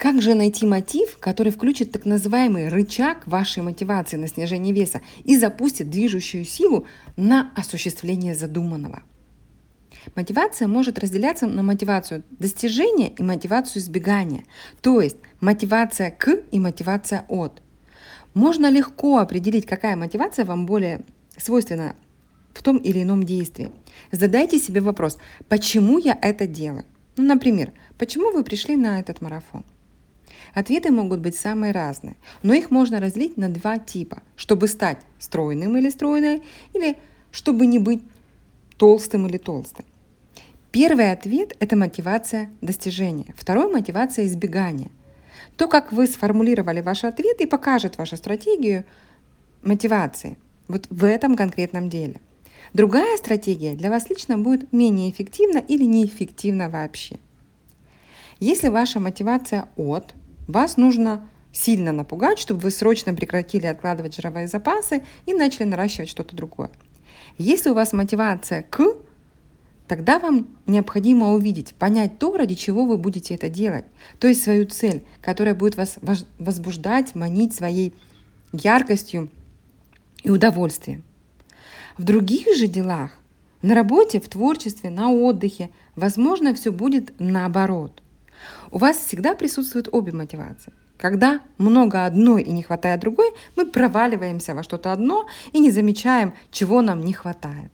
Как же найти мотив, который включит так называемый рычаг вашей мотивации на снижение веса и запустит движущую силу на осуществление задуманного? Мотивация может разделяться на мотивацию достижения и мотивацию избегания, то есть мотивация к и мотивация от. Можно легко определить, какая мотивация вам более свойственна в том или ином действии. Задайте себе вопрос, почему я это делаю? Ну, например, почему вы пришли на этот марафон? Ответы могут быть самые разные, но их можно разделить на два типа, чтобы стать стройным или стройной, или чтобы не быть толстым или толстой. Первый ответ – это мотивация достижения, второй – мотивация избегания. То, как вы сформулировали ваш ответ, и покажет вашу стратегию мотивации вот в этом конкретном деле. Другая стратегия для вас лично будет менее эффективна или неэффективна вообще. Если ваша мотивация от, вас нужно сильно напугать, чтобы вы срочно прекратили откладывать жировые запасы и начали наращивать что-то другое. Если у вас мотивация к, тогда вам необходимо увидеть, понять то, ради чего вы будете это делать, то есть свою цель, которая будет вас возбуждать, манить своей яркостью и удовольствием. В других же делах, на работе, в творчестве, на отдыхе, возможно, все будет наоборот. У вас всегда присутствуют обе мотивации. Когда много одной и не хватает другой, мы проваливаемся во что-то одно и не замечаем, чего нам не хватает.